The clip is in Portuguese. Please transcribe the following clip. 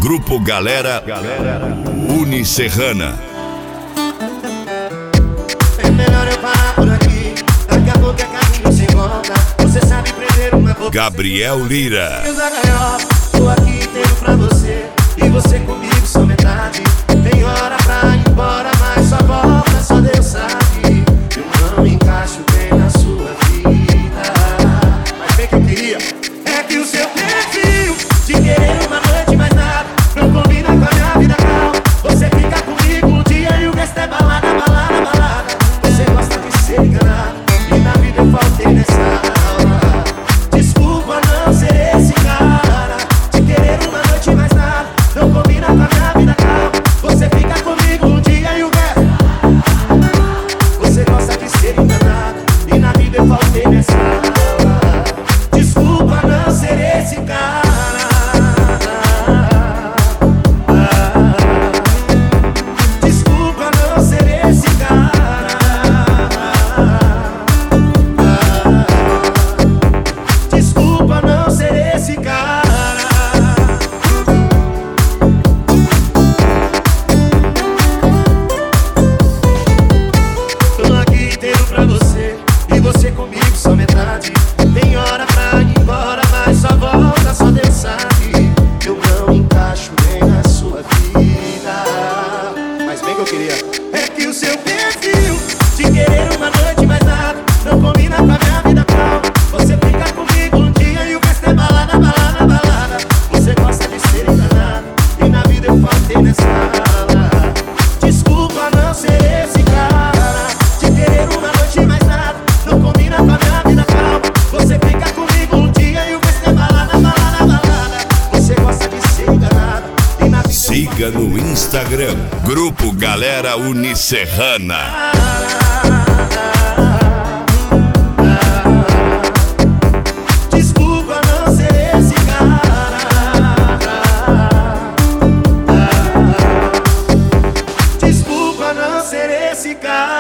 Grupo Galera Unicerrana. É melhor eu parar por aqui, daqui a pouco é caminho sem volta. Você sabe prender uma boca. Gabriel Lira. Tô aqui inteiro pra você, e você comigo só metade. Tem hora pra ir embora, mas só volta, só Deus sabe. Eu não encaixo bem na sua vida, mas bem que eu queria é que o seu perfil de querer uma noite mais nada não combina com a minha vida calma. Você fica comigo um dia e o resto é balada, balada, balada. Você gosta de ser enganado e na vida eu faltei nessa aula. Desculpa não ser esse cara de querer uma noite mais nada não combina com a minha vida calma. Você fica comigo um dia e o resto. Você gosta de ser enganado e na vida eu faltei nessa aula. Desculpa não ser esse cara. Desculpa não ser esse cara. Desculpa não ser esse cara. Tô aqui inteiro pra você, e você comigo só metade. Tem hora pra ir embora, mas só volta, só Deus sabe. Eu não encaixo bem na sua vida, mas bem que eu queria é que o seu perfil de querer uma noite mais nada não combina com a minha vida calma. Você fica comigo um dia e o resto é balada, balada, balada. Você gosta de ser enganado e na vida eu faltei nessa aula. Desculpa não ser esse cara de querer uma noite mais nada não combina com a minha vida calma. Você fica comigo um dia e o resto é balada, balada, balada. Você gosta de ser enganado e na vida Siga no Instagram, Grupo Galera Unicerrana. Desculpa não ser esse cara. Desculpa não ser esse cara.